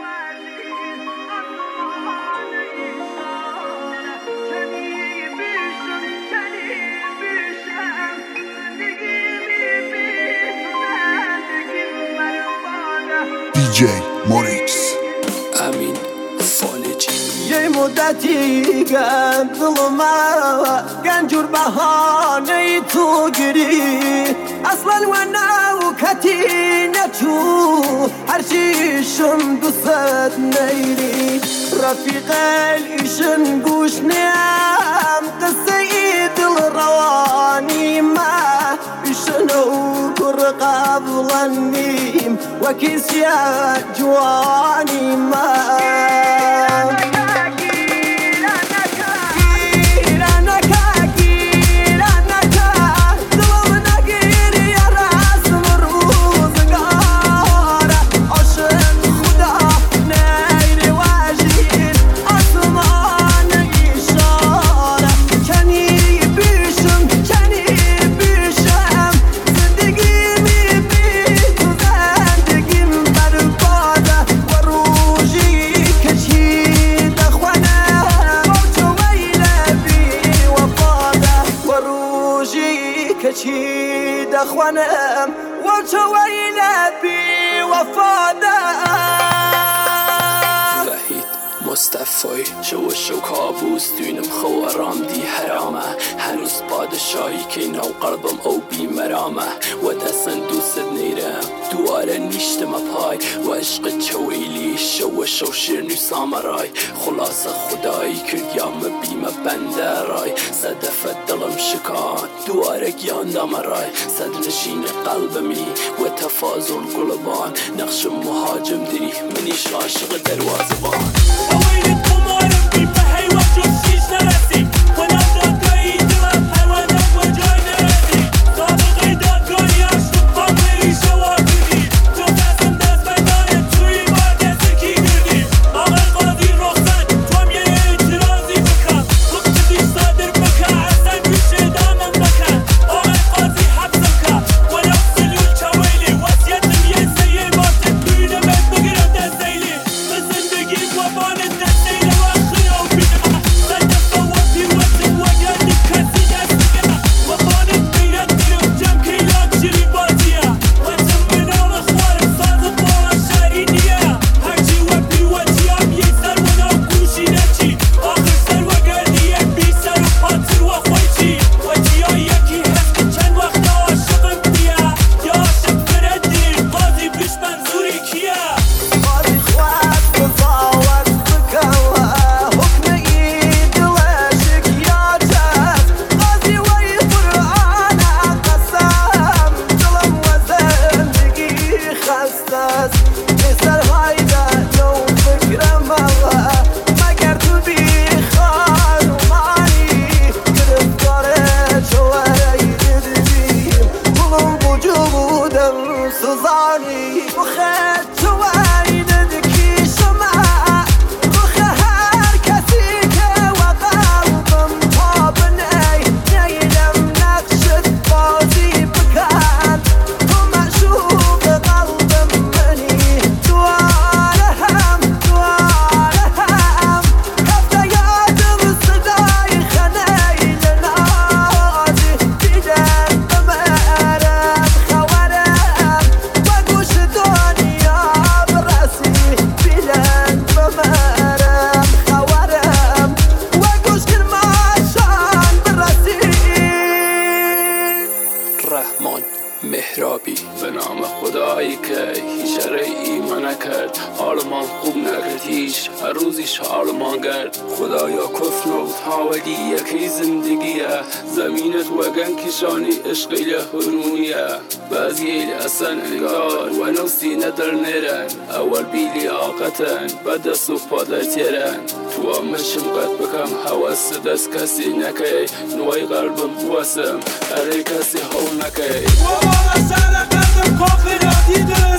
DJ Morix امین فالجی یه مدتی گندلما گنجور بهانه تو گیری اصلا و نو کتی نچو هرچیشم دوست نیری رفیق ایشن گوش نیم قصه ای دل روانی ما ایشنو کر قبلنیم و کسی جوانی ما کچی دخوانم و چویل بی وفادم وحید مصطفی شو کابوس دوینم خوارام دی حرامه هنوز پادشاهی که نو قلبم او بی مرامه و دستن دوست نیرم دواره نیشتم پای و عشق چویلی شو شیرنی سامرای خلاص خدایی کرد یا مبیم بنده رای صدف دلم شکان دواره گیاندم رای صد نشین قلبمی و تفاضل قلبان نقش مهاجم دری منیش عاشق دروازبان مهرابی به نام خدایی که هیچ ایمان نکرد حالمان خوب نکرد هیچ هر روزیش حالمان گرد خدایا کفر و تاولی یکی زندگیه زمینت وگن کشانی عشقی لحنونیه بعضی اصلا انگار و نوستی ندر نیرن اول بیلی آقتن بعد دست و پادر تیرن تو همشم قد بکم حواس دست کسی نکی نوی قلبم بواسم اره کسی هول نکی سر قلبم کاخی را دیده